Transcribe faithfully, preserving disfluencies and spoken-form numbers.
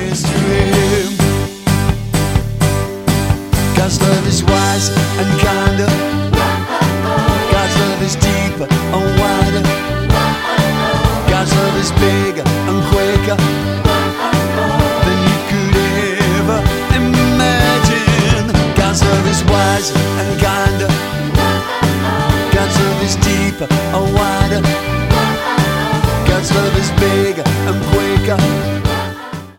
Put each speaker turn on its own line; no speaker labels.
is to him. God's love is wise and kinder. God's love is deeper and wider. God's love is bigger and quicker than you could ever imagine. God's love is wise and kinder. God's love is deeper and wider. God's love is bigger